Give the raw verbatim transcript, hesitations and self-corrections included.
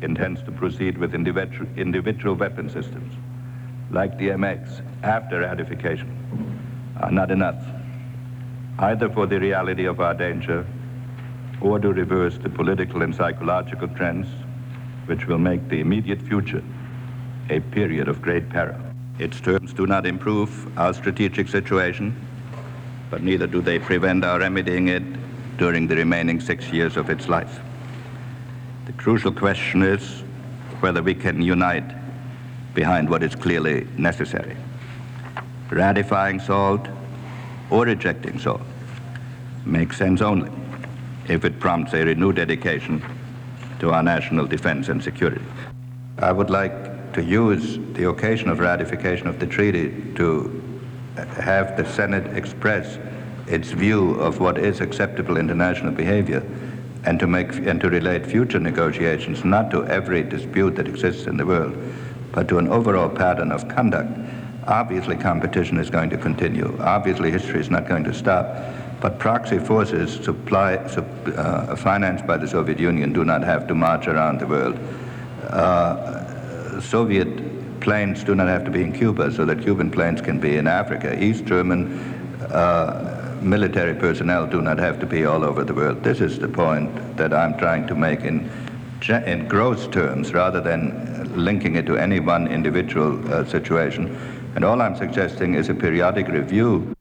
intends to proceed with individual, individual weapon systems, like the M X, after ratification, are not enough, either for the reality of our danger or to reverse the political and psychological trends which will make the immediate future a period of great peril. Its terms do not improve our strategic situation, but neither do they prevent our remedying it during the remaining six years of its life. The crucial question is whether we can unite behind what is clearly necessary. Ratifying SALT or rejecting SALT makes sense only if it prompts a renewed dedication to our national defense and security. I would like to use the occasion of ratification of the treaty to have the Senate express its view of what is acceptable international behavior, and to make and to relate future negotiations not to every dispute that exists in the world, but to an overall pattern of conduct. Obviously, competition is going to continue. Obviously, history is not going to stop. But proxy forces supply, sup, uh, financed by the Soviet Union do not have to march around the world. Uh, Soviet planes do not have to be in Cuba so that Cuban planes can be in Africa. East German uh, military personnel do not have to be all over the world. This is the point that I'm trying to make in, in gross terms rather than linking it to any one individual uh, situation. And all I'm suggesting is a periodic review.